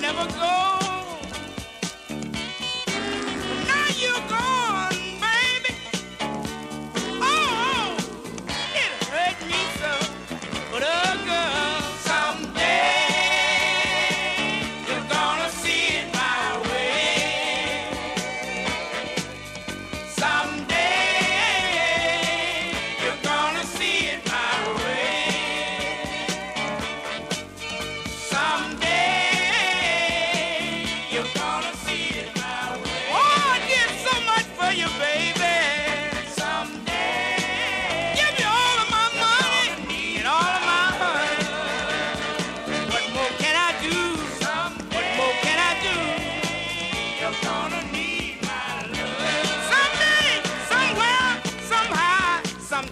never go. Now you're gone, baby. Oh, it hurt me so. But oh, girl, someday you're gonna see it my way. Someday you're gonna see it my way. Someday you're gonna see it my way. Oh, I did so much for you, baby. Someday give you all of my money and all of my honey. What more can I do? What more can I do? You're gonna